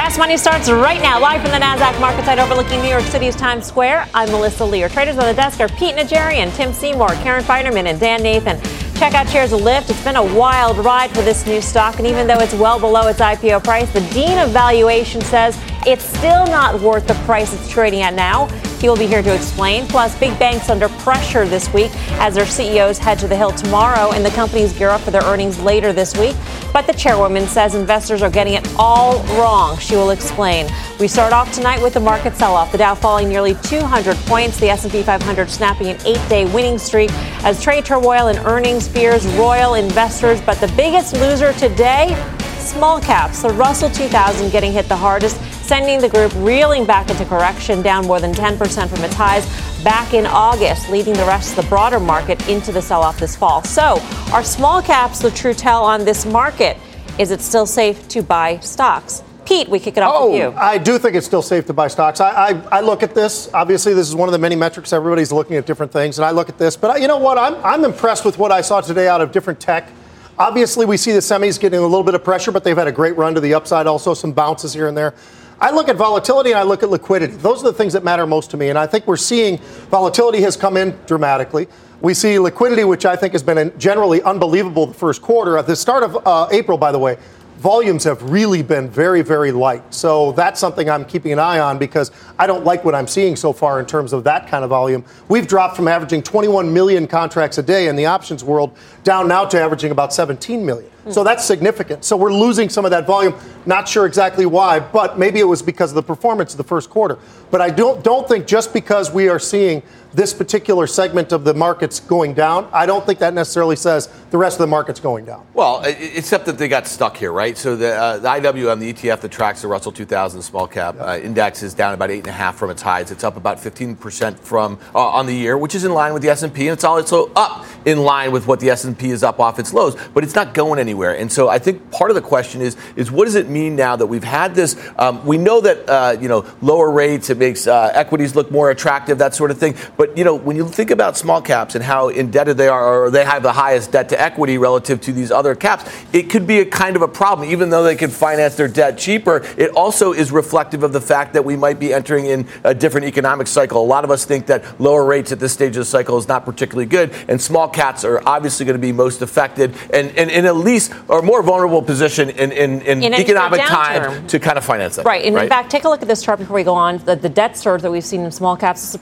Fast Money starts right now, live from the NASDAQ market site overlooking New York City's Times Square. I'm Melissa Lee. Our traders on the desk are Pete Najarian, Tim Seymour, Karen Feinerman, and Dan Nathan. Check out shares of Lyft. It's been a wild ride for this new stock, and even though it's well below its IPO price, the Dean of Valuation says it's still not worth the price it's trading at now. He will be here to explain. Plus, big banks under pressure this week as their CEOs head to the Hill tomorrow, and the companies gear up for their earnings later this week. But the chairwoman says investors are getting it all wrong. She will explain. We start off tonight with the market sell-off. The Dow falling nearly 200 points. The S&P 500 snapping an 8-day winning streak as trade turmoil and earnings fears roil investors. But the biggest loser today, small caps. The Russell 2000 getting hit the hardest, sending the group reeling back into correction, down more than 10% from its highs back in August, leading the rest of the broader market into the sell-off this fall. So, are small caps the true tell on this market? Is it still safe to buy stocks? Pete, we kick it off with you. I do think it's still safe to buy stocks. I look at this. Obviously, this is one of the many metrics. Everybody's looking at different things, and I look at this. But you know what? I'm impressed with what I saw today out of different tech. Obviously, we see the semis getting a little bit of pressure, but they've had a great run to the upside. Also, some bounces here and there. I look at volatility and I look at liquidity. Those are the things that matter most to me. And I think we're seeing volatility has come in dramatically. We see liquidity, which I think has been generally unbelievable the first quarter. At the start of April, by the way, volumes have really been very, very light. So that's something I'm keeping an eye on because I don't like what I'm seeing so far in terms of that kind of volume. We've dropped from averaging 21 million contracts a day in the options world down now to averaging about 17 million. So that's significant. So we're losing some of that volume. Not sure exactly why, but maybe it was because of the performance of the first quarter. But I don't think just because we are seeing this particular segment of the markets going down, I don't think that necessarily says the rest of the market's going down. Well, except that they got stuck here, right? So the IWM, the ETF that tracks the Russell 2000 small cap index is down about 8.5 from its highs. It's up about 15% from on the year, which is in line with the S&P, and it's also up in line with what the S&P is up off its lows. But it's not going anywhere. And so I think part of the question is what does it mean now that we've had this? We know that lower rates, it makes equities look more attractive, that sort of thing. But when you think about small caps and how indebted they are, or they have the highest debt to equity relative to these other caps, it could be a kind of a problem. Even though they can finance their debt cheaper, it also is reflective of the fact that we might be entering in a different economic cycle. A lot of us think that lower rates at this stage of the cycle is not particularly good, and small caps are obviously going to be most affected and in at least or more vulnerable position in economic time to kind of finance that. Right. And in fact, take a look at this chart before we go on. The debt surge that we've seen in small caps is the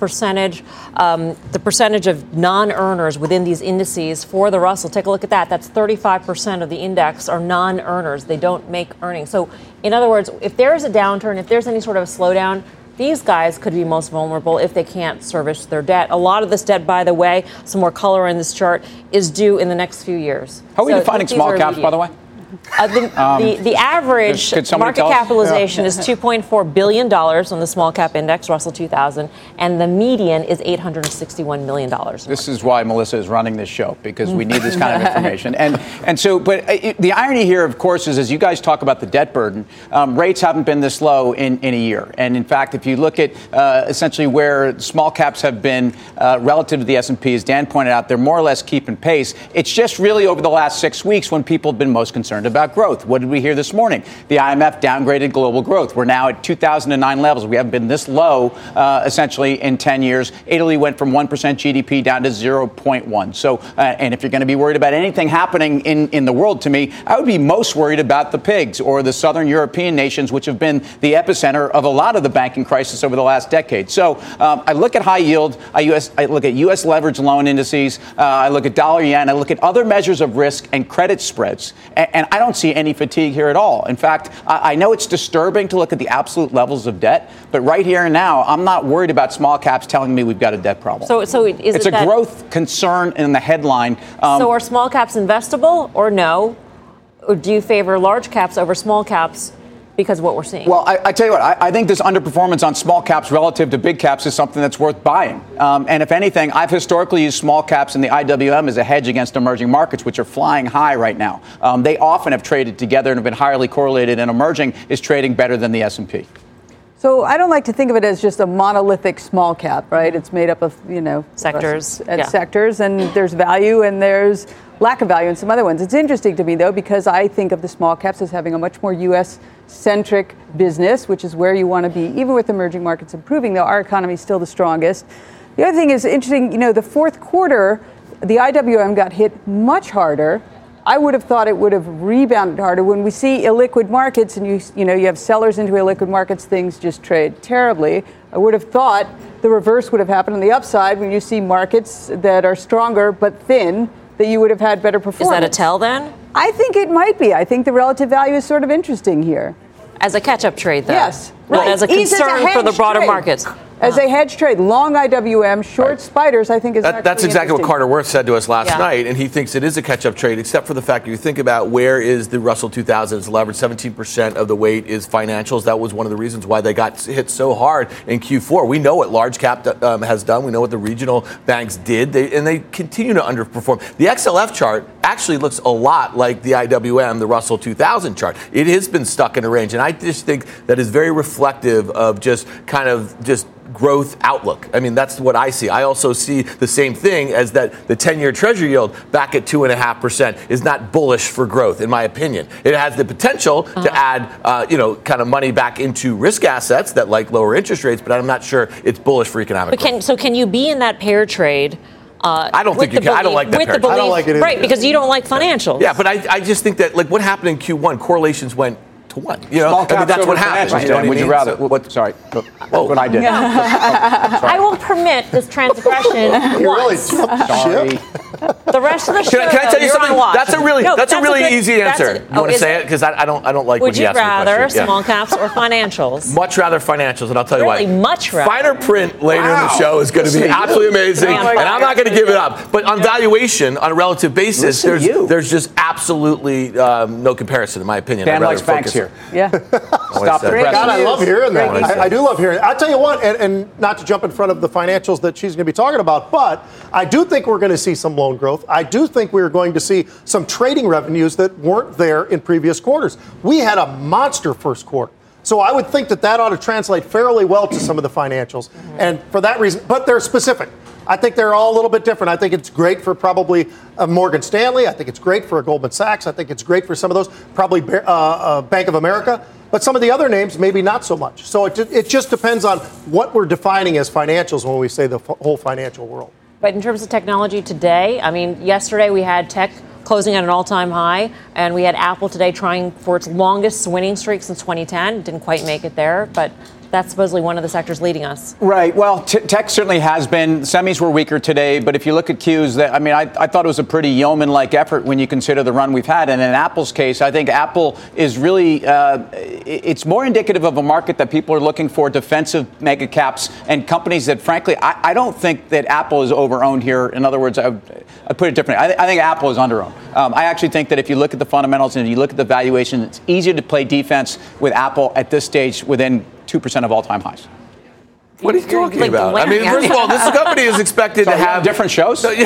percentage of non-earners within these indices for the Russell. Take a look at that. That's 35% of the index are non-earners. They don't make earnings. So in other words, if there is a downturn, if there's any sort of a slowdown, these guys could be most vulnerable if they can't service their debt. A lot of this debt, by the way, some more color in this chart, is due in the next few years. How are we defining small caps, by the way? The average market capitalization is $2.4 billion on the small cap index, Russell 2000, and the median is $861 million. This is why Melissa is running this show, because we need this kind of information. And so, but the irony here, of course, is as you guys talk about the debt burden, rates haven't been this low in a year. And in fact, if you look at essentially where small caps have been relative to the S&P, as Dan pointed out, they're more or less keeping pace. It's just really over the last 6 weeks when people have been most concerned about growth. What did we hear this morning? The IMF downgraded global growth. We're now at 2009 levels. We haven't been this low essentially in 10 years. Italy went from 1% GDP down to 0.1. So, and if you're going to be worried about anything happening in the world, to me, I would be most worried about the pigs or the southern European nations, which have been the epicenter of a lot of the banking crisis over the last decade. So I look at high yield. I look at U.S. leveraged loan indices. I look at dollar yen. I look at other measures of risk and credit spreads. And I don't see any fatigue here at all. In fact, I know it's disturbing to look at the absolute levels of debt, but right here and now, I'm not worried about small caps telling me we've got a debt problem. So it's a growth concern in the headline. So are small caps investable or no? Or do you favor large caps over small caps because of what we're seeing? Well, I tell you what, I think this underperformance on small caps relative to big caps is something that's worth buying. And if anything, I've historically used small caps in the IWM as a hedge against emerging markets, which are flying high right now. They often have traded together and have been highly correlated, and emerging is trading better than the S&P. So I don't like to think of it as just a monolithic small cap, right? It's made up of, sectors and sectors, and there's value and there's lack of value in some other ones. It's interesting to me, though, because I think of the small caps as having a much more U.S.-centric business, which is where you want to be, even with emerging markets improving, though our economy is still the strongest. The other thing is interesting, the fourth quarter, the IWM got hit much harder. I would have thought it would have rebounded harder. When we see illiquid markets and you have sellers into illiquid markets, things just trade terribly. I would have thought the reverse would have happened on the upside when you see markets that are stronger but thin, that you would have had better performance. Is that a tell then? I think it might be. I think the relative value is sort of interesting here. As a catch-up trade, though. Yes. Not Right. as a concern for the broader markets. As a hedge trade, long IWM, short spiders, I think is actually That's exactly what Carter Worth said to us last Yeah. night, and he thinks it is a catch-up trade, except for the fact you think about where is the Russell 2000 is leveraged. 17% of the weight is financials. That was one of the reasons why they got hit so hard in Q4. We know what large cap has done. We know what the regional banks did, and they continue to underperform. The XLF chart actually looks a lot like the IWM, the Russell 2000 chart. It has been stuck in a range, and I just think that is very reflective of just kind of just growth outlook. I mean, that's what I see. I also see the same thing as that the 10-year Treasury yield back at 2.5% is not bullish for growth, in my opinion. It has the potential to add, kind of money back into risk assets that like lower interest rates, but I'm not sure it's bullish for economic growth. Can you be in that pair trade? I don't think you can. I don't like that pair trade. I don't like it either. Right, because you don't like financials. Yeah, but I just think that like what happened in Q1, correlations went to one. That's what happened. Would you rather? Sorry. What I did. I will permit this transgression once. Sorry. The rest of the show, Can I tell you something? That's a really good, easy answer. You want to say it? Because I don't like when you ask me a question. Would you rather small caps or financials? Much rather financials, and I'll tell you why. Much rather. Finer print later in the show is going to be absolutely amazing, and I'm not going to give it up. But on valuation, on a relative basis, there's just absolutely no comparison, in my opinion. Dan likes banks here. Yeah. Stop the press. God, I love hearing that. I do love hearing it. I'll tell you what, and not to jump in front of the financials that she's going to be talking about, but I do think we're going to see some loan growth. I do think we're going to see some trading revenues that weren't there in previous quarters. We had a monster first quarter. So I would think that ought to translate fairly well to some of the financials. And for that reason, but they're specific. I think they're all a little bit different. I think it's great for probably Morgan Stanley. I think it's great for Goldman Sachs. I think it's great for some of those, probably Bank of America. But some of the other names, maybe not so much. So it just depends on what we're defining as financials when we say the whole financial world. But in terms of technology today, I mean, yesterday we had tech closing at an all-time high, and we had Apple today trying for its longest winning streak since 2010. Didn't quite make it there, but that's supposedly one of the sectors leading us. Right. Well, tech certainly has been. Semis were weaker today, but if you look at Qs, I thought it was a pretty yeoman-like effort when you consider the run we've had. And in Apple's case, I think Apple is really, it's more indicative of a market that people are looking for defensive mega caps and companies that, frankly, I don't think that Apple is over-owned here. In other words, I put it differently. I think Apple is under-owned. I actually think that if you look at the fundamentals and you look at the valuation, it's easier to play defense with Apple at this stage within 2% of all-time highs. What are you talking about? I mean, first of all, this company is expected to have different shows. The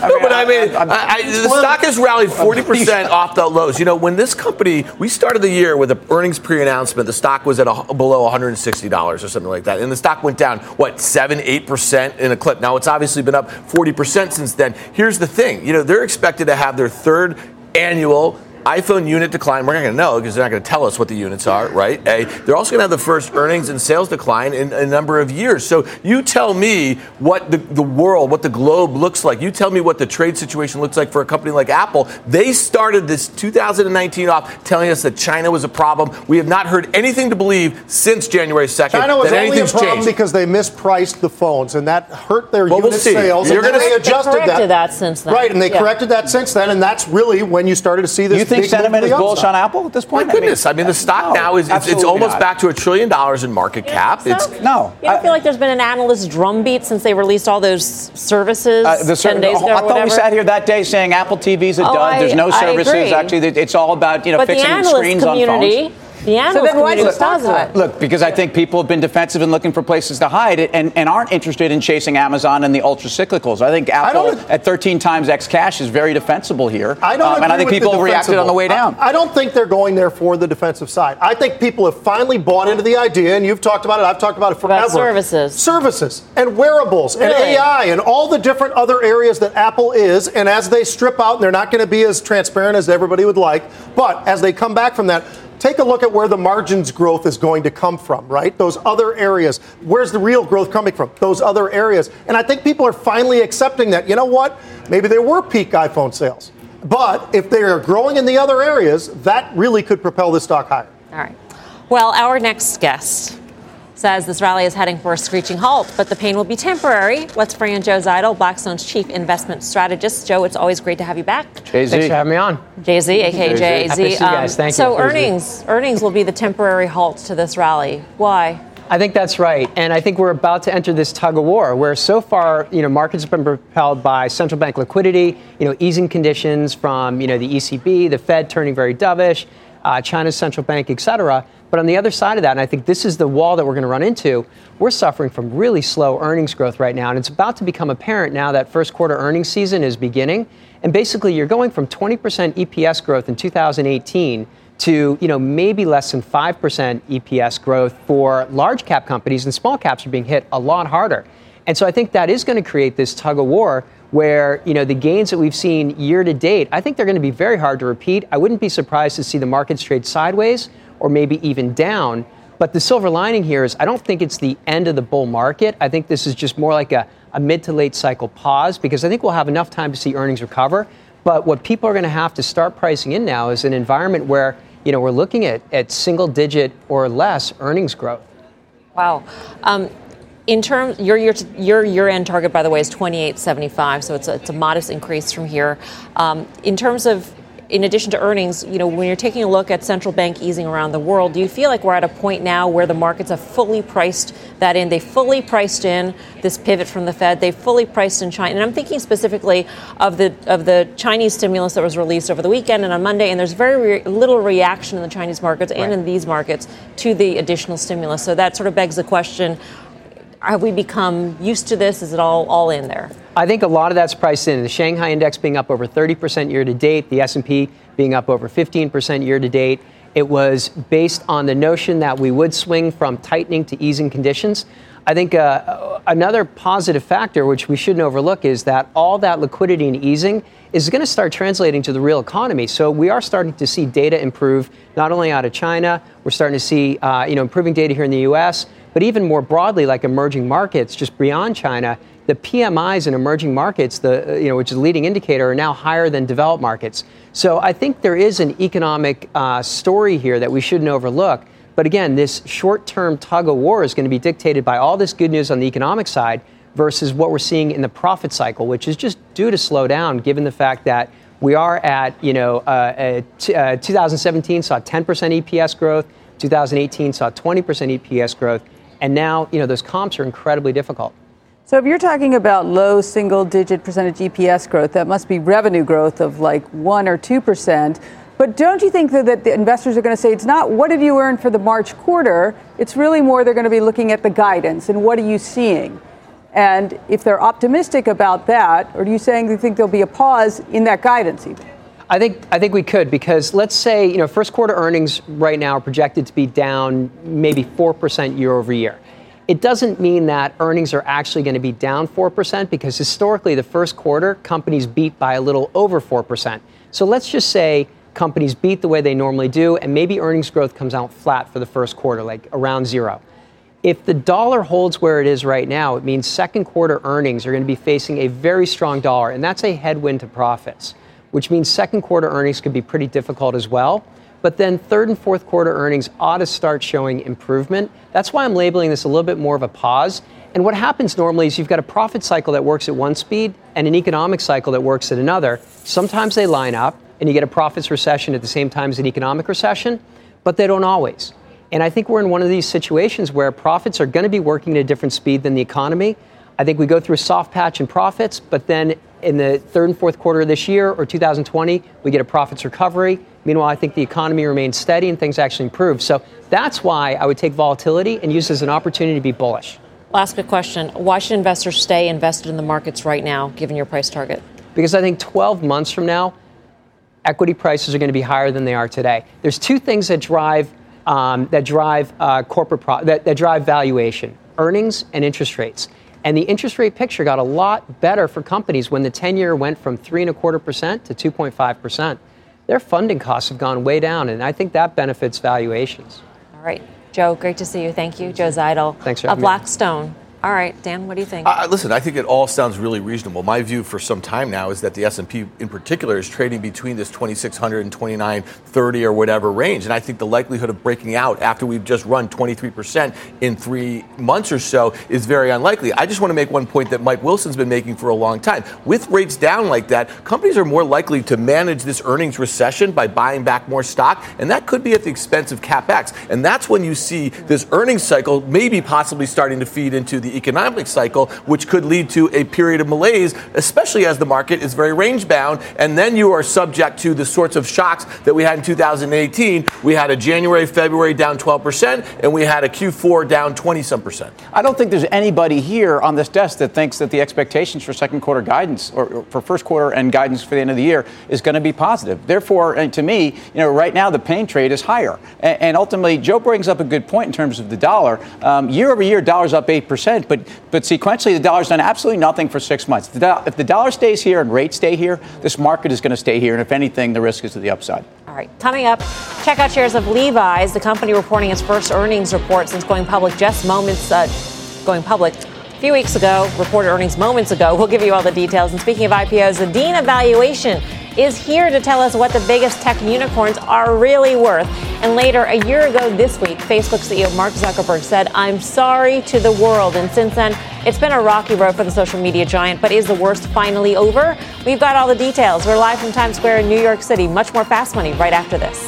stock has rallied 40% off the lows. You know, when this company, we started the year with an earnings pre-announcement, the stock was at below $160 or something like that, and the stock went down 7-8% in a clip. Now it's obviously been up 40% since then. Here's the thing, they're expected to have their third annual iPhone unit decline. We're not going to know because they're not going to tell us what the units are, right? They're also going to have the first earnings and sales decline in a number of years. So you tell me what the world, what the globe looks like. You tell me what the trade situation looks like for a company like Apple. They started this 2019 off telling us that China was a problem. We have not heard anything to believe since January 2nd China was that only a anything's problem changed. Because they mispriced the phones, and that hurt their unit sales. You're and they adjusted they corrected that since then. Right, and they corrected that since then, and that's really when you started to see this. You think sentiment is bullish on Apple at this point? My goodness, the stock now is it's almost back to $1 trillion in market cap. So? No. You don't feel like there's been an analyst drumbeat since they released all those services 10 days ago? I thought we sat here that day saying Apple TV's a dud. There's no services. Actually, it's all about fixing screens on phones. The analyst community was positive. Look, because I think people have been defensive and looking for places to hide and aren't interested in chasing Amazon and the ultra cyclicals. I think Apple at 13 times X cash is very defensible here. And I think people reacted on the way down. I don't think they're going there for the defensive side. I think people have finally bought into the idea, and you've talked about it, I've talked about it forever. About Services and wearables and AI and all the different other areas that Apple is. And as they strip out, and they're not going to be as transparent as everybody would like, but as they come back from that, take a look at where the margins growth is going to come from, right? Those other areas. Where's the real growth coming from? Those other areas. And I think people are finally accepting that, you know what? Maybe they were peak iPhone sales. But if they are growing in the other areas, that really could propel this stock higher. All right. Well, our next guest says this rally is heading for a screeching halt, but the pain will be temporary. Let's bring in Joe Zeidel, Blackstone's chief investment strategist. Joe, it's always great to have you back. Thanks for having me on. JZ, a.k.a. JZ. Happy to see you guys. Thank you. So earnings will be the temporary halt to this rally. Why? I think that's right. And I think we're about to enter this tug of war where so far, markets have been propelled by central bank liquidity, easing conditions from, the ECB, the Fed turning very dovish, China's central bank, et cetera. But on the other side of that, and I think this is the wall that we're going to run into, we're suffering from really slow earnings growth right now. And it's about to become apparent now that first quarter earnings season is beginning. And basically, you're going from 20% EPS growth in 2018 to, maybe less than 5% EPS growth for large cap companies, and small caps are being hit a lot harder. And so I think that is going to create this tug of war where, the gains that we've seen year to date, I think they're going to be very hard to repeat. I wouldn't be surprised to see the markets trade sideways or maybe even down. But the silver lining here is I don't think it's the end of the bull market. I think this is just more like a mid to late cycle pause because I think we'll have enough time to see earnings recover. But what people are going to have to start pricing in now is an environment where, we're looking at single digit or less earnings growth. Wow. In terms, your year-end target, by the way, is 28.75, so it's a modest increase from here. In terms of, in addition to earnings, when you're taking a look at central bank easing around the world, do you feel like we're at a point now where the markets have fully priced that in? They fully priced in this pivot from the Fed. They fully priced in China. And I'm thinking specifically of the Chinese stimulus that was released over the weekend and on Monday. And there's very little reaction in the Chinese markets and in these markets to the additional stimulus. So that sort of begs the question, have we become used to this? Is it all in there? I think a lot of that's priced in. The Shanghai index being up over 30% year to date, the S&P being up over 15% year to date. It was based on the notion that we would swing from tightening to easing conditions. I think another positive factor, which we shouldn't overlook, is that all that liquidity and easing is going to start translating to the real economy. So we are starting to see data improve, not only out of China, we're starting to see improving data here in the U.S., but even more broadly, like emerging markets, just beyond China, the PMIs in emerging markets, which is a leading indicator, are now higher than developed markets. So I think there is an economic story here that we shouldn't overlook. But again, this short-term tug of war is going to be dictated by all this good news on the economic side versus what we're seeing in the profit cycle, which is just due to slow down, given the fact that we are at, 2017 saw 10% EPS growth, 2018 saw 20% EPS growth, and now, those comps are incredibly difficult. So if you're talking about low single-digit percentage EPS growth, that must be revenue growth of like 1 or 2%. But don't you think that the investors are going to say it's not what did you earn for the March quarter? It's really more they're going to be looking at the guidance and what are you seeing? And if they're optimistic about that, or do you think there'll be a pause in that guidance even? I think we could, because let's say, first quarter earnings right now are projected to be down maybe 4% year over year. It doesn't mean that earnings are actually going to be down 4%, because historically the first quarter companies beat by a little over 4%. So let's just say companies beat the way they normally do, and maybe earnings growth comes out flat for the first quarter, like around zero. If the dollar holds where it is right now, it means second quarter earnings are going to be facing a very strong dollar, and that's a headwind to profits, which means second quarter earnings could be pretty difficult as well. But then third and fourth quarter earnings ought to start showing improvement. That's why I'm labeling this a little bit more of a pause. And what happens normally is you've got a profit cycle that works at one speed and an economic cycle that works at another. Sometimes they line up and you get a profits recession at the same time as an economic recession, but they don't always. And I think we're in one of these situations where profits are going to be working at a different speed than the economy. I think we go through a soft patch in profits, but then in the third and fourth quarter of this year or 2020, we get a profits recovery. Meanwhile, I think the economy remains steady and things actually improve. So that's why I would take volatility and use it as an opportunity to be bullish. Last quick question. Why should investors stay invested in the markets right now, given your price target? Because I think 12 months from now, equity prices are going to be higher than they are today. There's two things that drive that drive valuation: earnings and interest rates. And the interest rate picture got a lot better for companies when the 10-year went from 3.25% to 2.5%. Their funding costs have gone way down, and I think that benefits valuations. All right. Joe, great to see you. Thank you. Joe Zeidel of Blackstone. All right, Dan, what do you think? Listen, I think it all sounds really reasonable. My view for some time now is that the S&P in particular is trading between this 2,600 and 2,930 or whatever range. And I think the likelihood of breaking out after we've just run 23% in 3 months or so is very unlikely. I just want to make one point that Mike Wilson's been making for a long time. With rates down like that, companies are more likely to manage this earnings recession by buying back more stock. And that could be at the expense of CapEx. And that's when you see this earnings cycle maybe possibly starting to feed into the economic cycle, which could lead to a period of malaise, especially as the market is very range bound. And then you are subject to the sorts of shocks that we had in 2018. We had a January, February down 12%, and we had a Q4 down 20-some%. I don't think there's anybody here on this desk that thinks that the expectations for second quarter guidance or for first quarter and guidance for the end of the year is going to be positive. Therefore, and to me, right now the pain trade is higher. And ultimately, Joe brings up a good point in terms of the dollar. Year over year, dollar's up 8%. But sequentially, the dollar's done absolutely nothing for 6 months. If the dollar stays here and rates stay here, this market is going to stay here. And if anything, the risk is to the upside. All right. Coming up, check out shares of Levi's, the company reporting its first earnings report since going public a few weeks ago, reported earnings moments ago. We'll give you all the details. And speaking of IPOs, the Dean of Valuation is here to tell us what the biggest tech unicorns are really worth. And later, a year ago this week, Facebook CEO Mark Zuckerberg said, "I'm sorry to the world." And since then, it's been a rocky road for the social media giant. But is the worst finally over? We've got all the details. We're live from Times Square in New York City. Much more Fast Money right after this.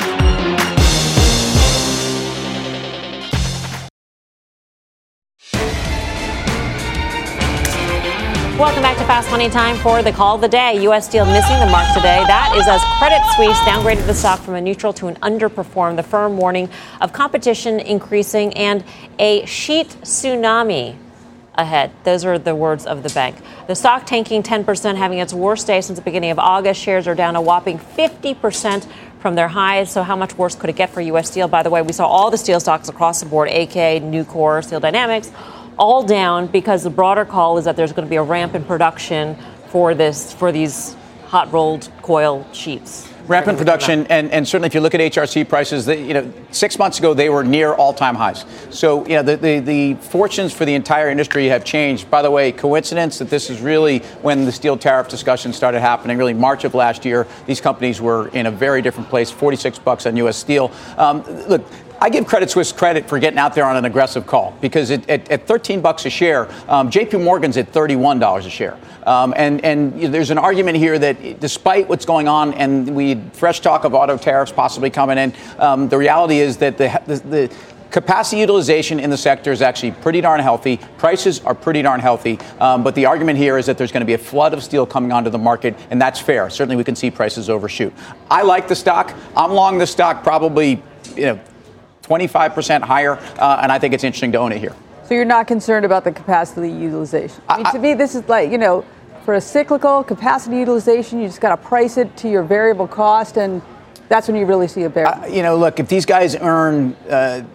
Welcome back to Fast Money. Time for the call of the day. U.S. Steel missing the mark today. That is as Credit Suisse downgraded the stock from a neutral to an underperform. The firm warning of competition increasing and a sheet tsunami ahead. Those are the words of the bank. The stock tanking 10%, having its worst day since the beginning of August. Shares are down a whopping 50% from their highs. So how much worse could it get for U.S. Steel? By the way, we saw all the steel stocks across the board, AK, Nucor, Steel Dynamics, all down because the broader call is that there's going to be a ramp in production for these hot rolled coil sheets. Rampant production, and certainly if you look at HRC prices, 6 months ago they were near all-time highs. So the fortunes for the entire industry have changed. By the way, coincidence that this is really when the steel tariff discussion started happening, really March of last year. These companies were in a very different place, $46 on U.S. Steel. Look, I give Credit Suisse credit for getting out there on an aggressive call because at $13 a share, JP Morgan's at $31 a share. And there's an argument here that despite what's going on and we had fresh talk of auto tariffs possibly coming in, the reality is that the capacity utilization in the sector is actually pretty darn healthy. Prices are pretty darn healthy. But the argument here is that there's going to be a flood of steel coming onto the market, and that's fair. Certainly we can see prices overshoot. I like the stock. I'm long the stock probably, 25% higher, and I think it's interesting to own it here. So you're not concerned about the capacity utilization? To me, this is like, for a cyclical capacity utilization, you just got to price it to your variable cost, and that's when you really see a bear. Look, if these guys earn $1.5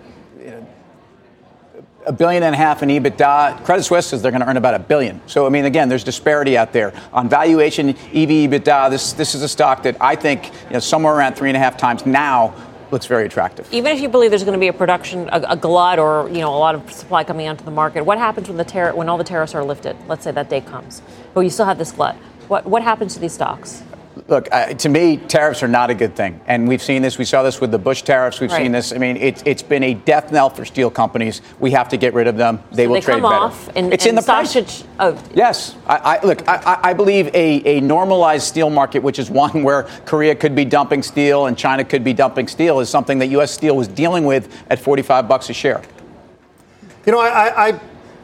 billion in EBITDA, Credit Suisse says they're going to earn about $1 billion. So, again, there's disparity out there. On valuation, EV/EBITDA, this is a stock that I think somewhere around 3.5 times now looks very attractive. Even if you believe there's going to be a glut or a lot of supply coming onto the market, what happens when all the tariffs are lifted? Let's say that day comes, but you still have this glut. What happens to these stocks? Look, to me, tariffs are not a good thing. And we've seen this. We saw this with the Bush tariffs. We've seen this. It's been a death knell for steel companies. We have to get rid of them. They will trade better. Off and, it's in the price. Yes. I believe a normalized steel market, which is one where Korea could be dumping steel and China could be dumping steel, is something that U.S. Steel was dealing with at $45 a share.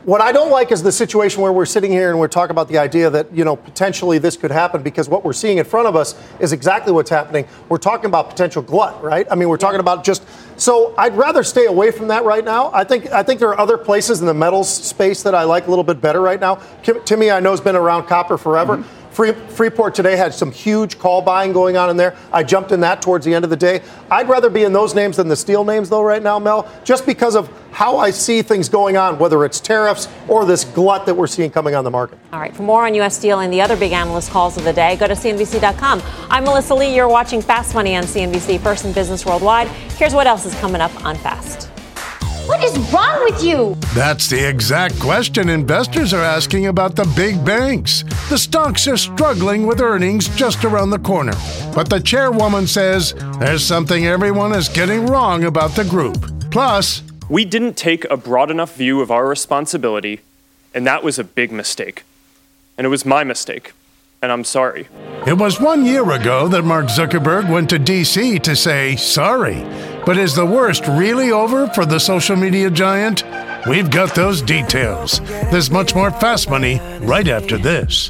What I don't like is the situation where we're sitting here and we're talking about the idea that, potentially this could happen, because what we're seeing in front of us is exactly what's happening. We're talking about potential glut, right? I mean, we're talking about so I'd rather stay away from that right now. I think there are other places in the metals space that I like a little bit better right now. Timmy, I know, has been around copper forever. Mm-hmm. Freeport today had some huge call buying going on in there. I jumped in that towards the end of the day. I'd rather be in those names than the steel names, though, right now, Mel, just because of how I see things going on, whether it's tariffs or this glut that we're seeing coming on the market. All right, for more on U.S. Steel and the other big analyst calls of the day, go to CNBC.com. I'm Melissa Lee. You're watching Fast Money on CNBC, first in business worldwide. Here's what else is coming up on Fast. What is wrong with you? That's the exact question investors are asking about the big banks. The stocks are struggling with earnings just around the corner. But the chairwoman says there's something everyone is getting wrong about the group. Plus, we didn't take a broad enough view of our responsibility, and that was a big mistake. And it was my mistake. And I'm sorry. It was 1 year ago that Mark Zuckerberg went to D.C. to say sorry. But is the worst really over for the social media giant? We've got those details. There's much more Fast Money right after this.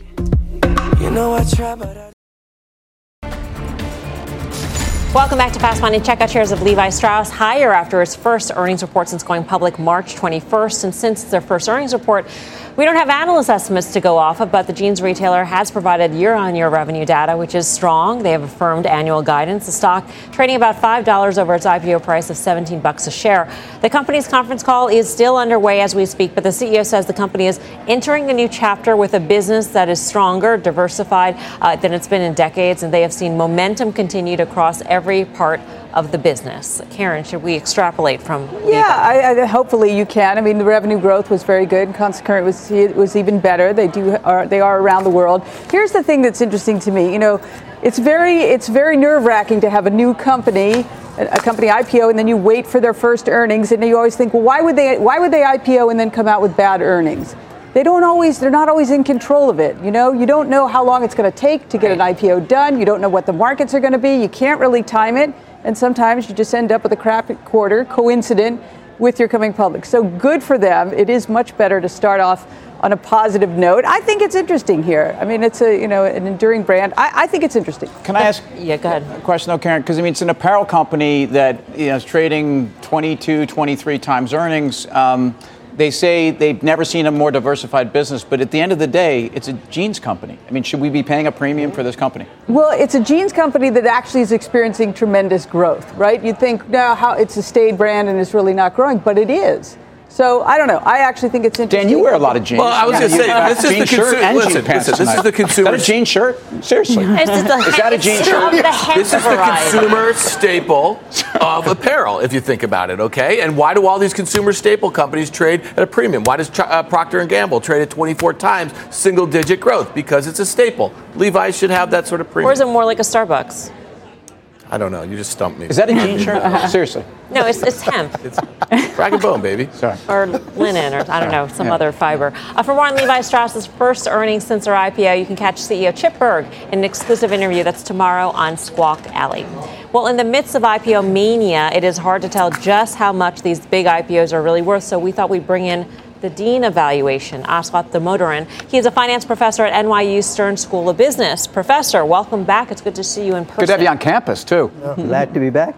Welcome back to Fast Money. Check out shares of Levi Strauss higher after its first earnings report since going public March 21st. And since their first earnings report, we don't have analyst estimates to go off of, but the jeans retailer has provided year-on-year revenue data, which is strong. They have affirmed annual guidance. The stock trading about $5 over its IPO price of $17 a share. The company's conference call is still underway as we speak, but the CEO says the company is entering a new chapter with a business that is stronger, diversified than it's been in decades, and they have seen momentum continued across every part of the business. Karen, should we extrapolate from? Yeah, hopefully you can. I mean, the revenue growth was very good. Constant currency was even better. They are around the world. Here's the thing that's interesting to me. It's very nerve-wracking to have a new company, a company IPO, and then you wait for their first earnings, and you always think, well, why would they IPO and then come out with bad earnings? They're not always in control of it. You don't know how long it's going to take to get an IPO done. You don't know what the markets are going to be. You can't really time it. And sometimes you just end up with a crappy quarter, coincident with your coming public. So good for them. It is much better to start off on a positive note. I think it's interesting here. I mean, it's an enduring brand. I think it's interesting. Can I ask go ahead. A question, though, Karen? Because, it's an apparel company that is trading 22, 23 times earnings. They say they've never seen a more diversified business, but at the end of the day, it's a jeans company. I mean, should we be paying a premium for this company? Well, it's a jeans company that actually is experiencing tremendous growth, right? You'd think, no, how it's a staid brand and it's really not growing, but it is. So I don't know. I actually think it's interesting. Dan, you wear a lot of jeans. Well, I was going to say, this is the consumer. Is that a jean shirt? Seriously. Is that a jean shirt? This is the consumer staple of apparel, if you think about it, okay? And why do all these consumer staple companies trade at a premium? Why does Procter & Gamble trade at 24 times single-digit growth? Because it's a staple. Levi's should have that sort of premium. Or is it more like a Starbucks? I don't know. You just stumped me. Is that a jean shirt? Seriously. No, it's hemp. It's rag and bone, baby. Sorry. Or linen, or I don't know, some other fiber. For more on Levi Strauss's first earnings since their IPO, you can catch CEO Chip Bergh in an exclusive interview that's tomorrow on Squawk Alley. Well, in the midst of IPO mania, it is hard to tell just how much these big IPOs are really worth, so we thought we'd bring in the Dean of Valuation, Aswath Damodaran. He is a finance professor at NYU Stern School of Business. Professor, welcome back. It's good to see you in person. Good to have you on campus, too. Glad to be back.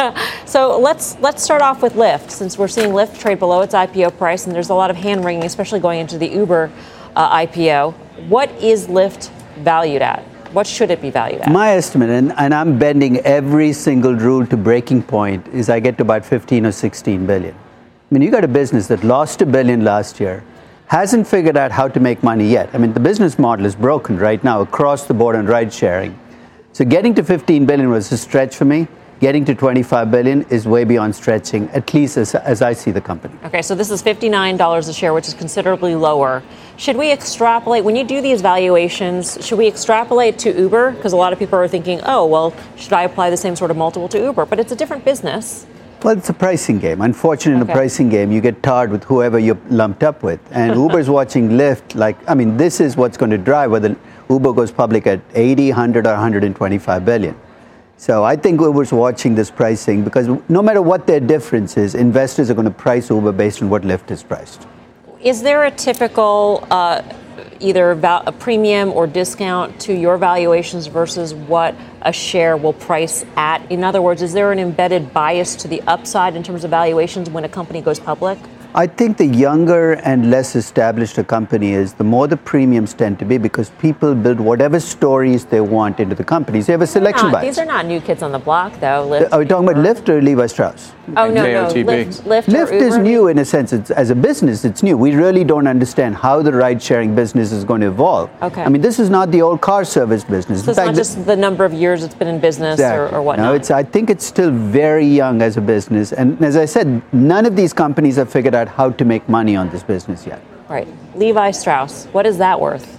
So let's start off with Lyft, since we're seeing Lyft trade below its IPO price, and there's a lot of hand-wringing, especially going into the Uber IPO. What is Lyft valued at? What should it be valued at? My estimate, and I'm bending every single rule to breaking point, is I get to about 15 or 16 billion. I mean, you got a business that lost $1 billion last year, hasn't figured out how to make money yet. I mean, the business model is broken right now across the board on ride sharing. So getting to 15 billion was a stretch for me. Getting to 25 billion is way beyond stretching, at least as I see the company. Okay, so this is $59 a share, which is considerably lower. Should we extrapolate, when you do these valuations, should we extrapolate to Uber? Because a lot of people are thinking, oh, well, should I apply the same sort of multiple to Uber? But it's a different business. Well, it's a pricing game. Unfortunately, in a pricing game, you get tarred with whoever you're lumped up with. And Uber's watching Lyft this is what's going to drive whether Uber goes public at 80, 100, or 125 billion. So I think Uber's watching this pricing because no matter what their difference is, investors are going to price Uber based on what Lyft is priced. is there a typical either a premium or discount to your valuations versus what a share will price at? In other words, is there an embedded bias to the upside in terms of valuations when a company goes public? I think the younger and less established a company is, the more the premiums tend to be, because people build whatever stories they want into the companies. They have a selection bias. These are not new kids on the block, though. Lyft, are we talking about Lyft or Levi Strauss? Oh, no. Lyft is new in a sense. As a business, it's new. We really don't understand how the ride-sharing business is going to evolve. Okay. I mean, this is not the old car service business. So it's not just the number of years it's been in business or whatnot? No, I think it's still very young as a business. And as I said, none of these companies have figured out how to make money on this business yet. Right. Levi Strauss, what is that worth?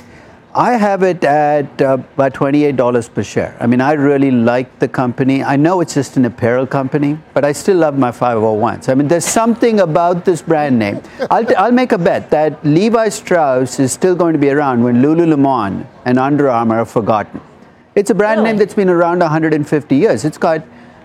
I have it at about $28 per share. I mean, I really like the company. I know it's just an apparel company, but I still love my 501s. I mean, there's something about this brand name. I'll make a bet that Levi Strauss is still going to be around when Lululemon and Under Armour are forgotten. It's a brand name that's been around 150 years. It's got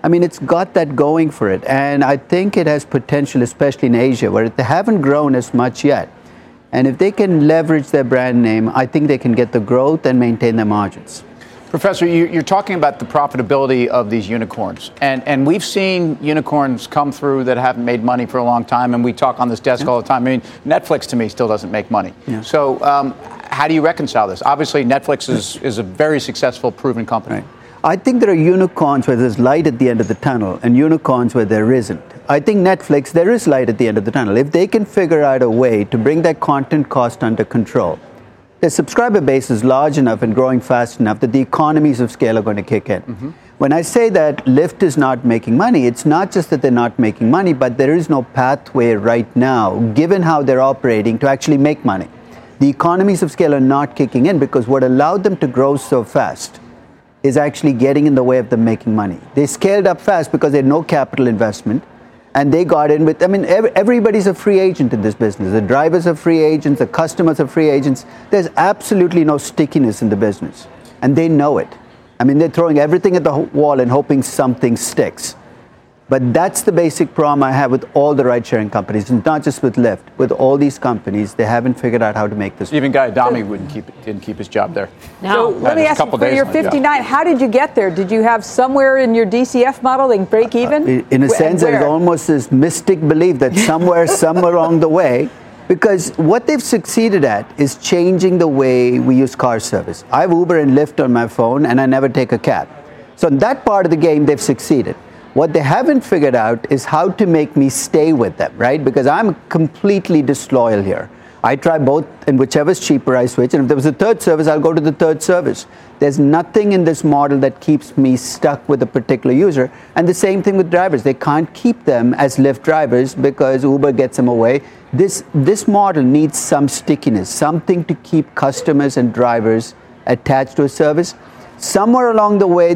that going for it. And I think it has potential, especially in Asia, where they haven't grown as much yet. And if they can leverage their brand name, I think they can get the growth and maintain their margins. Professor, you're talking about the profitability of these unicorns. And we've seen unicorns come through that haven't made money for a long time. And we talk on this desk all the time. I mean, Netflix, to me, still doesn't make money. Yeah. So how do you reconcile this? Obviously, Netflix is a very successful, proven company. Right. I think there are unicorns where there's light at the end of the tunnel and unicorns where there isn't. I think Netflix, there is light at the end of the tunnel. If they can figure out a way to bring their content cost under control, their subscriber base is large enough and growing fast enough that the economies of scale are going to kick in. Mm-hmm. When I say that Lyft is not making money, it's not just that they're not making money, but there is no pathway right now, given how they're operating, to actually make money. The economies of scale are not kicking in because what allowed them to grow so fast is actually getting in the way of them making money. They scaled up fast because they had no capital investment, and they got in with, I mean, everybody's a free agent in this business. The drivers are free agents, the customers are free agents. There's absolutely no stickiness in the business, and they know it. I mean, they're throwing everything at the wall and hoping something sticks. But that's the basic problem I have with all the ride-sharing companies, and not just with Lyft. With all these companies, they haven't figured out how to make this. Even Guy Adami didn't keep his job there. No. So let me ask you, for your 59, how did you get there? Did you have somewhere in your DCF model they break even? In a sense, there's almost this mystic belief that somewhere along the way, because what they've succeeded at is changing the way we use car service. I have Uber and Lyft on my phone, and I never take a cab. So in that part of the game, they've succeeded. What they haven't figured out is how to make me stay with them, right? Because I'm completely disloyal here. I try both, and whichever's cheaper, I switch. And if there was a third service, I'll go to the third service. There's nothing in this model that keeps me stuck with a particular user. And the same thing with drivers. They can't keep them as Lyft drivers because Uber gets them away. This model needs some stickiness, something to keep customers and drivers attached to a service. Somewhere along the way,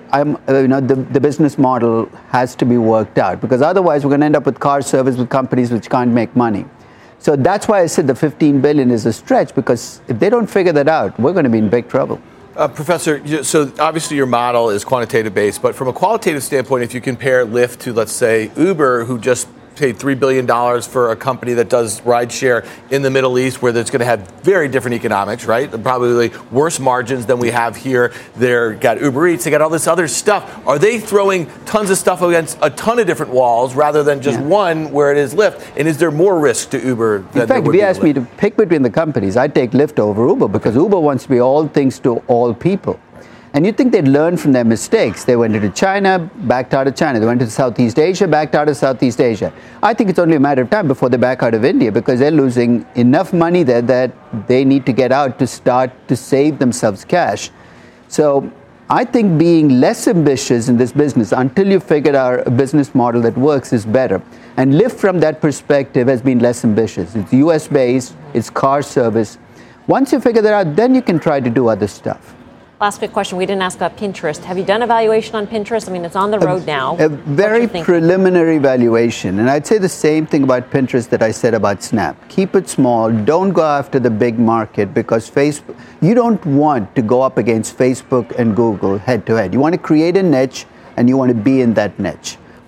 the business model has to be worked out, because otherwise we're going to end up with car service with companies which can't make money. So that's why I said the $15 billion is a stretch, because if they don't figure that out, we're going to be in big trouble. Professor, so obviously your model is quantitative based, but from a qualitative standpoint, if you compare Lyft to, let's say, Uber, who just paid $3 billion for a company that does rideshare in the Middle East, where it's going to have very different economics, right? Probably worse margins than we have here. They've got Uber Eats, they got all this other stuff. Are they throwing tons of stuff against a ton of different walls rather than just one where it is Lyft? And is there more risk to Uber than in fact, if you ask me to pick between the companies, I'd take Lyft over Uber, because Uber wants to be all things to all people. And you'd think they'd learn from their mistakes. They went into China, backed out of China. They went to Southeast Asia, backed out of Southeast Asia. I think it's only a matter of time before they back out of India, because they're losing enough money there that they need to get out to start to save themselves cash. So I think being less ambitious in this business until you figure out a business model that works is better. And Lyft, from that perspective, has been less ambitious. It's US-based, it's car service. Once you figure that out, then you can try to do other stuff. Last quick question. We didn't ask about Pinterest. Have you done a valuation on Pinterest? I mean, it's on the road now. A very preliminary valuation. And I'd say the same thing about Pinterest that I said about Snap. Keep it small. Don't go after the big market, because Facebook, you don't want to go up against Facebook and Google head to head. You want to create a niche, and you want to be in that niche.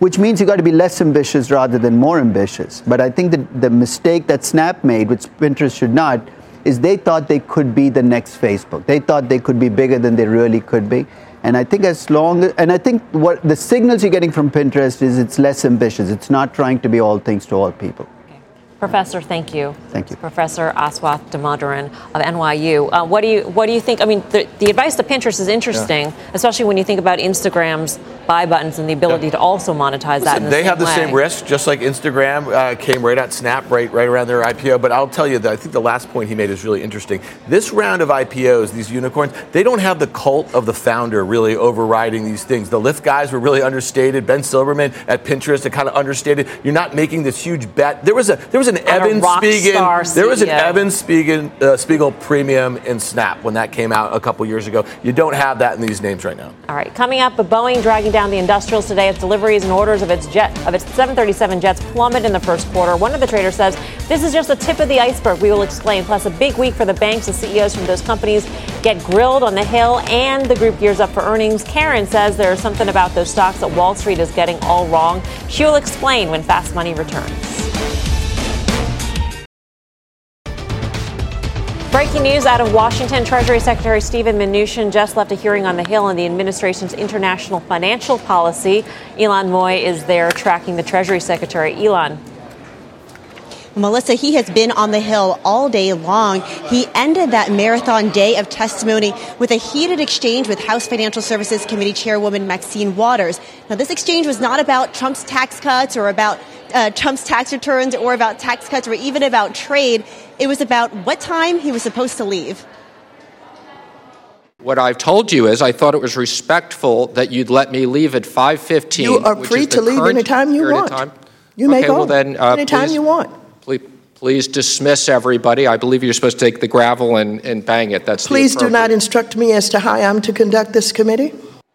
which means you got to be less ambitious rather than more ambitious. But I think that the mistake that Snap made, which Pinterest should not, is they thought they could be the next Facebook. They thought they could be bigger than they really could be. And I think I think what the signals you're getting from Pinterest is it's less ambitious. It's not trying to be all things to all people. Professor, thank you. Thank you. Professor Aswath Damodaran of NYU. What do you think? I mean, the advice to Pinterest is interesting, especially when you think about Instagram's buy buttons and the ability to also monetize that in the They same have the way. same risk, just like Instagram came right at Snap, right around their IPO. But I'll tell you that I think the last point he made is really interesting. This round of IPOs, these unicorns, they don't have the cult of the founder really overriding these things. The Lyft guys were really understated. Ben Silverman at Pinterest, kind of understated. You're not making this huge bet. There was an Evan Spiegel premium in Snap when that came out a couple years ago. You don't have that in these names right now. All right, coming up, Boeing dragging down the industrials today as deliveries and orders of its 737 jets plummet in the first quarter. One of the traders says this is just the tip of the iceberg. We will explain. Plus, a big week for the banks. The CEOs from those companies get grilled on the Hill, and the group gears up for earnings. Karen says there's something about those stocks that Wall Street is getting all wrong. She will explain when Fast Money returns. Breaking news out of Washington. Treasury Secretary Steven Mnuchin just left a hearing on the Hill on the administration's international financial policy. Ilan Moy is there tracking the Treasury Secretary. Ilan. Melissa, he has been on the Hill all day long. He ended that marathon day of testimony with a heated exchange with House Financial Services Committee Chairwoman Maxine Waters. Now, this exchange was not about Trump's tax cuts or about Trump's tax returns or about tax cuts or even about trade. It was about what time he was supposed to leave. What I've told you is I thought it was respectful that you'd let me leave at 5:15. You are free to leave anytime you want. You may go anytime you want. Please dismiss everybody. I believe you're supposed to take the gravel and bang it. That's Please do not instruct me as to how I'm to conduct this committee.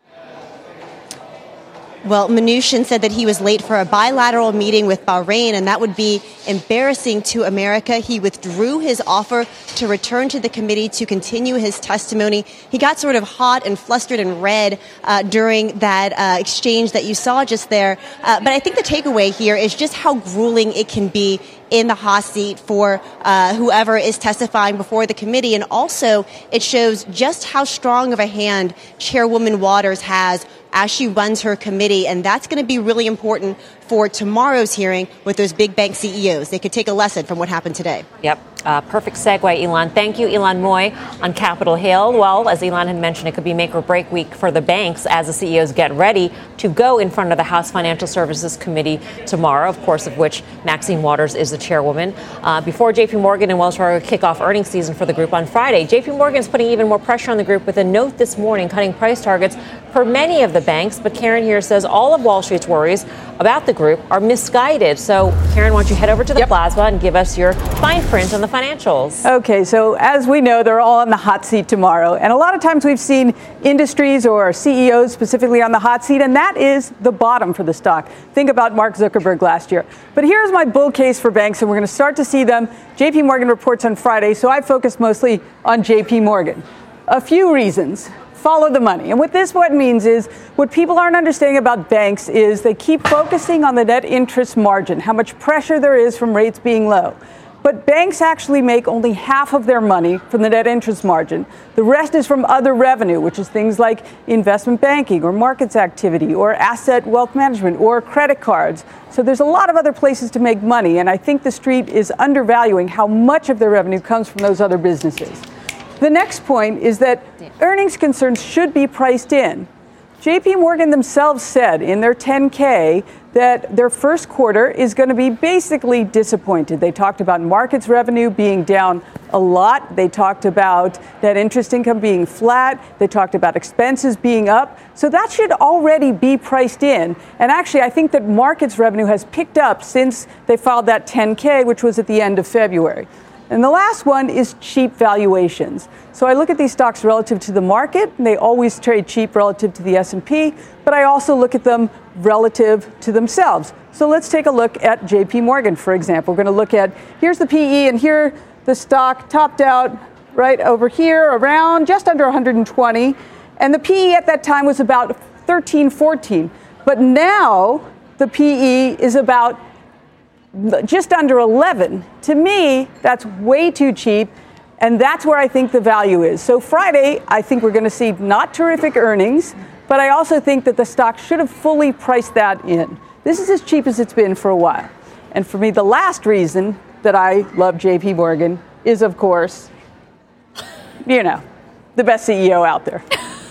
Well, Mnuchin said that he was late for a bilateral meeting with Bahrain, and that would be embarrassing to America. He withdrew his offer to return to the committee to continue his testimony. He got sort of hot and flustered and red during that exchange that you saw just there. But I think the takeaway here is just how grueling it can be in the hot seat for whoever is testifying before the committee. And also, it shows just how strong of a hand Chairwoman Waters has as she runs her committee. And that's going to be really important for tomorrow's hearing with those big bank CEOs. They could take a lesson from what happened today. Yep. Perfect segue, Ilan. Thank you, Ilan Moy on Capitol Hill. Well, as Ilan had mentioned, it could be make or break week for the banks as the CEOs get ready to go in front of the House Financial Services Committee tomorrow, of course, of which Maxine Waters is the chairwoman. Before JP Morgan and Wells Fargo kick off earnings season for the group on Friday, JP Morgan is putting even more pressure on the group with a note this morning cutting price targets for many of the banks. But Karen here says all of Wall Street's worries about the group are misguided. So, Karen, why don't you head over to the Plaza and give us your fine print on the financials? Okay, so as we know, they're all on the hot seat tomorrow. And a lot of times we've seen industries or CEOs specifically on the hot seat, and that is the bottom for the stock. Think about Mark Zuckerberg last year. But here's my bull case for banks, and we're going to start to see them. JP Morgan reports on Friday, so I focus mostly on JP Morgan. A few reasons. Follow the money. And what it means is what people aren't understanding about banks is they keep focusing on the net interest margin, how much pressure there is from rates being low. But banks actually make only half of their money from the net interest margin. The rest is from other revenue, which is things like investment banking or markets activity or asset wealth management or credit cards. So there's a lot of other places to make money. And I think the street is undervaluing how much of their revenue comes from those other businesses. The next point is that earnings concerns should be priced in. JP Morgan themselves said in their 10K that their first quarter is going to be basically disappointed. They talked about markets revenue being down a lot. They talked about net interest income being flat. They talked about expenses being up. So that should already be priced in. And actually, I think that markets revenue has picked up since they filed that 10K, which was at the end of February. And the last one is cheap valuations. So I look at these stocks relative to the market, and they always trade cheap relative to the S&P, but I also look at them relative to themselves. So let's take a look at JP Morgan, for example. We're going to look at, here's the PE, and here the stock topped out right over here around just under 120. And the PE at that time was about 13, 14. But now the PE is about just under 11. To me, that's way too cheap. And that's where I think the value is. So Friday, I think we're going to see not terrific earnings, but I also think that the stock should have fully priced that in. This is as cheap as it's been for a while. And for me, the last reason that I love JP Morgan is, of course, the best CEO out there.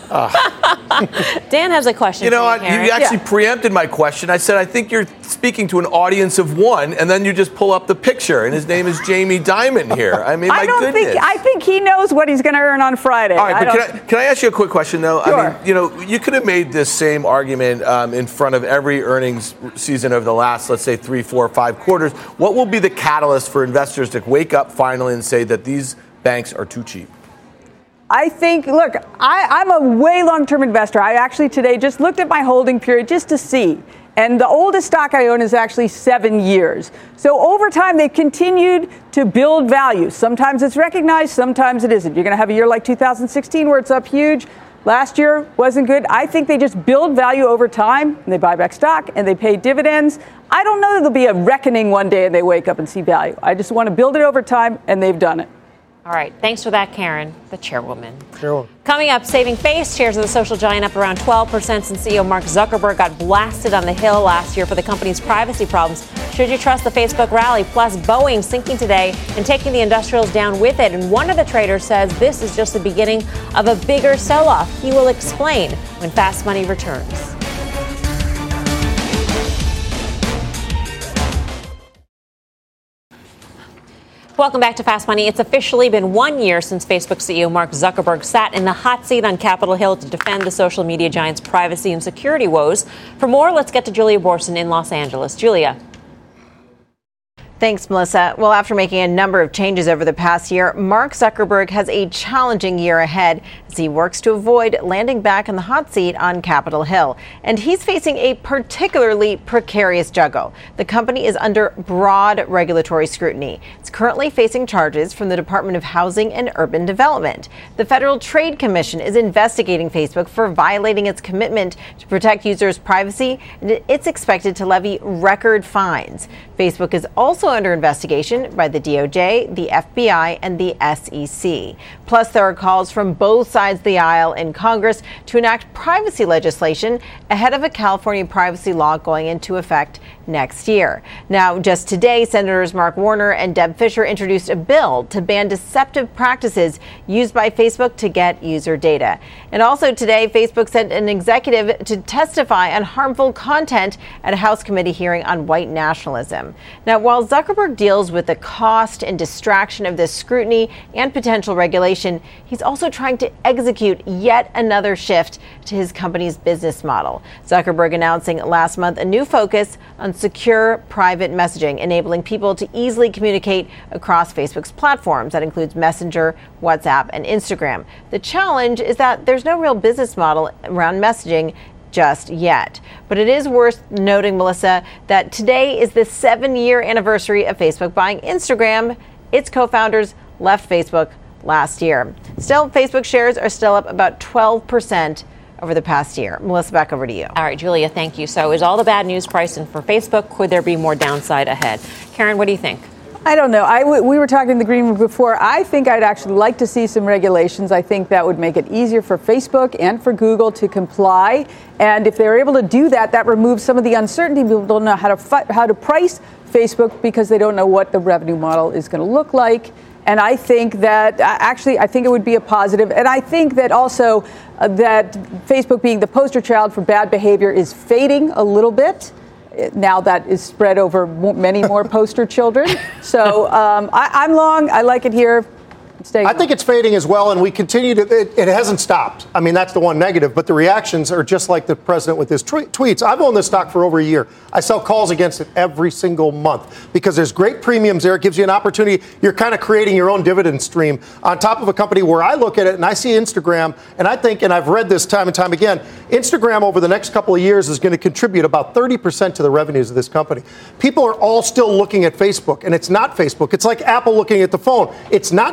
Dan has a question. You know what? You actually preempted my question. I said, I think you're speaking to an audience of one, and then you just pull up the picture, and his name is Jamie Dimon here. I mean, my goodness. I think he knows what he's going to earn on Friday. All right, but can I ask you a quick question, though? Sure. I mean, you could have made this same argument in front of every earnings season over the last, let's say, 3, 4, 5 quarters. What will be the catalyst for investors to wake up finally and say that these banks are too cheap? I think, look, I'm a way long-term investor. I actually today just looked at my holding period just to see. And the oldest stock I own is actually 7 years. So over time, they've continued to build value. Sometimes it's recognized, sometimes it isn't. You're going to have a year like 2016 where it's up huge. Last year wasn't good. I think they just build value over time, and they buy back stock, and they pay dividends. I don't know that there'll be a reckoning one day and they wake up and see value. I just want to build it over time, and they've done it. All right. Thanks for that, Karen, the chairwoman. Coming up, saving face. Shares of the social giant up around 12% since CEO Mark Zuckerberg got blasted on the Hill last year for the company's privacy problems. Should you trust the Facebook rally? Plus, Boeing sinking today and taking the industrials down with it. And one of the traders says this is just the beginning of a bigger sell-off. He will explain when Fast Money returns. Welcome back to Fast Money. It's officially been 1 year since Facebook CEO Mark Zuckerberg sat in the hot seat on Capitol Hill to defend the social media giant's privacy and security woes. For more, let's get to Julia Borson in Los Angeles. Julia. Thanks, Melissa. Well, after making a number of changes over the past year, Mark Zuckerberg has a challenging year ahead as he works to avoid landing back in the hot seat on Capitol Hill. And he's facing a particularly precarious juggle. The company is under broad regulatory scrutiny. It's currently facing charges from the Department of Housing and Urban Development. The Federal Trade Commission is investigating Facebook for violating its commitment to protect users' privacy, and it's expected to levy record fines. Facebook is also under investigation by the DOJ, the FBI, and the SEC. Plus, there are calls from both sides of the aisle in Congress to enact privacy legislation ahead of a California privacy law going into effect next year. Now, just today, Senators Mark Warner and Deb Fischer introduced a bill to ban deceptive practices used by Facebook to get user data. And also today, Facebook sent an executive to testify on harmful content at a House committee hearing on white nationalism. Now, while Zuckerberg deals with the cost and distraction of this scrutiny and potential regulation, he's also trying to execute yet another shift to his company's business model. Zuckerberg announcing last month a new focus on secure private messaging, enabling people to easily communicate across Facebook's platforms. That includes Messenger, WhatsApp, and Instagram. The challenge is that there's no real business model around messaging just yet. But it is worth noting, Melissa, that today is the 7-year anniversary of Facebook buying Instagram. Its co-founders left Facebook last year. Still, Facebook shares are still up about 12% over the past year. Melissa, back over to you. All right, Julia, thank you. So is all the bad news priced in for Facebook? Could there be more downside ahead? Karen, what do you think? I don't know. We were talking in the green room before. I think I'd actually like to see some regulations. I think that would make it easier for Facebook and for Google to comply. And if they're able to do that, that removes some of the uncertainty. People don't know how to price Facebook because they don't know what the revenue model is going to look like. And I think that I think it would be a positive. And I think that also that Facebook being the poster child for bad behavior is fading a little bit. Now that is spread over many more poster children. So I'm long. I like it here. I think it's fading as well, and we continue to. It hasn't stopped. I mean, that's the one negative, but the reactions are just like the president with his tweets. I've owned this stock for over a year. I sell calls against it every single month because there's great premiums there. It gives you an opportunity. You're kind of creating your own dividend stream on top of a company where I look at it and I see Instagram, and I think, and I've read this time and time again, Instagram over the next couple of years is going to contribute about 30% to the revenues of this company. People are all still looking at Facebook, and it's not Facebook. It's like Apple looking at the phone. It's not just the phone.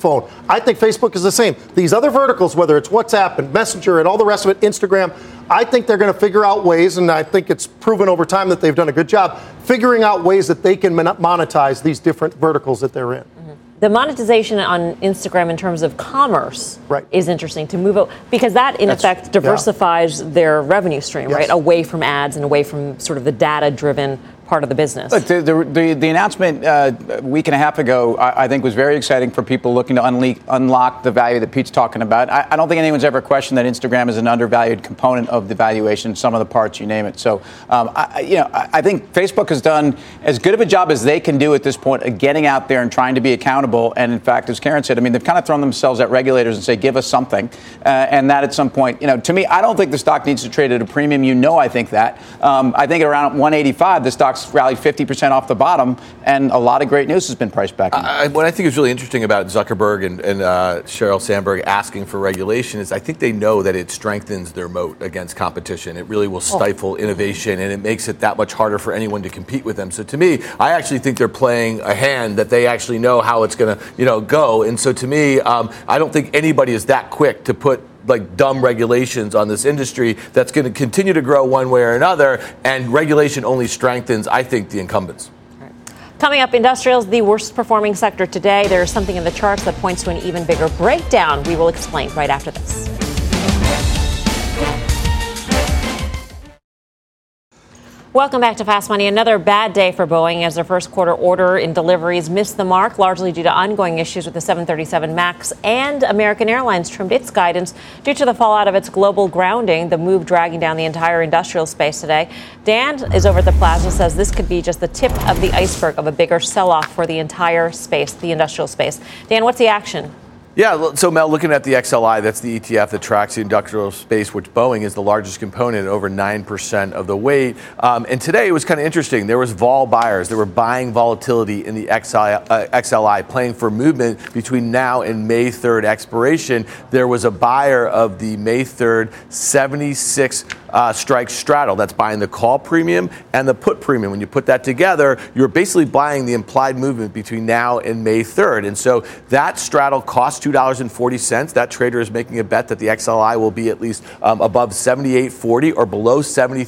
phone. I think Facebook is the same. These other verticals, whether it's WhatsApp and Messenger and all the rest of it, Instagram, I think they're going to figure out ways, and I think it's proven over time that they've done a good job figuring out ways that they can monetize these different verticals that they're in. The monetization on Instagram in terms of commerce is interesting to move out because that, in effect, diversifies their revenue stream, right, away from ads and away from sort of the data-driven part of the business. Look, the announcement a week and a half ago, I think, was very exciting for people looking to unlock the value that Pete's talking about. I don't think anyone's ever questioned that Instagram is an undervalued component of the valuation, some of the parts, you name it. So, I think Facebook has done as good of a job as they can do at this point of getting out there and trying to be accountable. And in fact, as Karen said, I mean, they've kind of thrown themselves at regulators and say, give us something. And that at some point, to me, I don't think the stock needs to trade at a premium. I think that. I think at around 185, the stock's rallied 50% off the bottom, and a lot of great news has been priced back in. What I think is really interesting about Zuckerberg and Sheryl Sandberg asking for regulation is I think they know that it strengthens their moat against competition. It really will stifle innovation, and it makes it that much harder for anyone to compete with them. So to me, I actually think they're playing a hand that they actually know how it's going to go. And so to me, I don't think anybody is that quick to put like dumb regulations on this industry that's going to continue to grow one way or another, and regulation only strengthens, I think, the incumbents. Coming up, industrials, the worst performing sector today. There's something in the charts that points to an even bigger breakdown. We will explain right after this. Welcome back to Fast Money. Another bad day for Boeing as their first quarter order in deliveries missed the mark, largely due to ongoing issues with the 737 MAX, and American Airlines trimmed its guidance due to the fallout of its global grounding, the move dragging down the entire industrial space today. Dan is over at the Plaza, says this could be just the tip of the iceberg of a bigger sell-off for the entire space, the industrial space. Dan, what's the action? Yeah, so Mel, looking at the XLI, that's the ETF that tracks the industrial space, which Boeing is the largest component, over 9% of the weight. And today it was kind of interesting. There was vol buyers. They were buying volatility in the XLI, playing for movement between now and May 3rd expiration. There was a buyer of the May 3rd 76 strike straddle. That's buying the call premium and the put premium. When you put that together, you're basically buying the implied movement between now and May 3rd. And so that straddle costs $2.40. That trader is making a bet that the XLI will be at least above 78.40 or below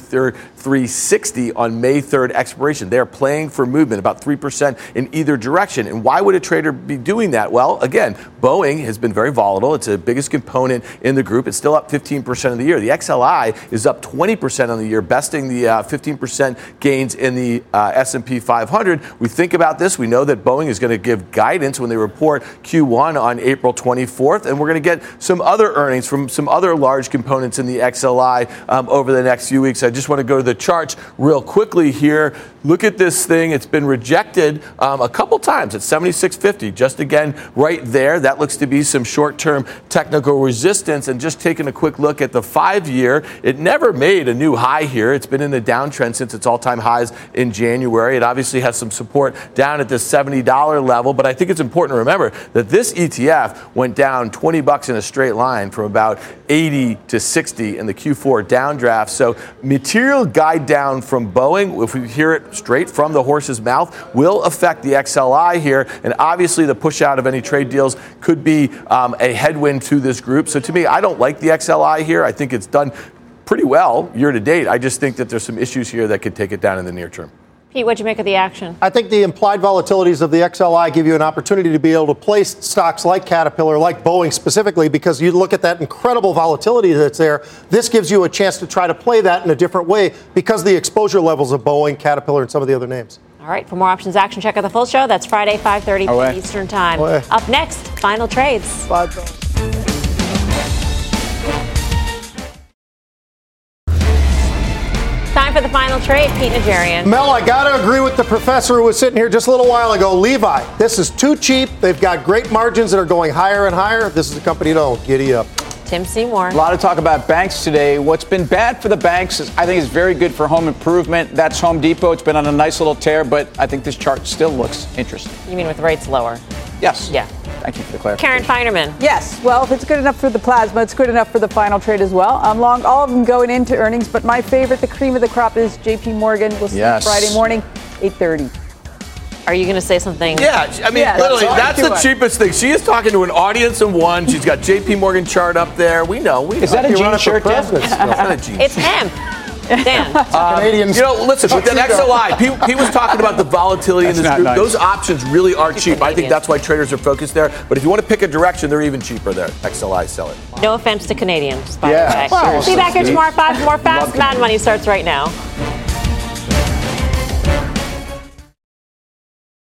73.60 on May 3rd expiration. They're playing for movement, about 3% in either direction. And why would a trader be doing that? Well, again, Boeing has been very volatile. It's the biggest component in the group. It's still up 15% of the year. The XLI is up 20% on the year, besting the 15% gains in the S&P 500. We think about this. We know that Boeing is going to give guidance when they report Q1 on April 24th, and we're going to get some other earnings from some other large components in the XLI over the next few weeks. I just want to go to the charts real quickly here. Look at this thing. It's been rejected a couple times at 76.50. Just again, right there. That looks to be some short-term technical resistance. And just taking a quick look at the 5-year, it never made a new high here. It's been in the downtrend since its all-time highs in January. It obviously has some support down at this $70 level. But I think it's important to remember that this ETF went down $20 in a straight line from about 80 to 60 in the Q4 downdraft. So material guide down from Boeing, if we hear it straight from the horse's mouth, will affect the XLI here. And obviously the push out of any trade deals could be a headwind to this group. So to me, I don't like the XLI here. I think it's done pretty well year to date. I just think that there's some issues here that could take it down in the near term. Pete, what'd you make of the action? I think the implied volatilities of the XLI give you an opportunity to be able to place stocks like Caterpillar, like Boeing specifically, because you look at that incredible volatility that's there. This gives you a chance to try to play that in a different way because of the exposure levels of Boeing, Caterpillar, and some of the other names. All right, for more options action, check out the full show. That's Friday, 5:30 Eastern Time. Up next, final trades. Time for the final trade, Pete Najarian. Mel, I got to agree with the professor who was sitting here just a little while ago. Levi, this is too cheap. They've got great margins that are going higher and higher. This is a company to own. Giddy up. Tim Seymour. A lot of talk about banks today. What's been bad for the banks is, I think, is very good for home improvement. That's Home Depot. It's been on a nice little tear, but I think this chart still looks interesting. You mean with rates lower? Yes. Yeah. Thank you for the clarification. Karen Feinerman. Yes. Well, if it's good enough for the plasma, it's good enough for the final trade as well. I'm long all of them going into earnings, but my favorite, the cream of the crop, is JP Morgan. We'll see you Friday morning, 8:30. Are you going to say something? Yeah, I mean, literally, that's the cheapest thing. She is talking to an audience of one. She's got J.P. Morgan chart up there. We know. Is that a jean shirt, Dan? It's hemp. Dan. Canadians. Listen, with that XLI, he was talking about the volatility in this group. Nice. Those options really are cheap. I think that's why traders are focused there. But if you want to pick a direction, they're even cheaper there. XLI, sell it. No offense to Canadians, by the way. Well, see you back here tomorrow at 5 for more Fast Mad Money starts right now.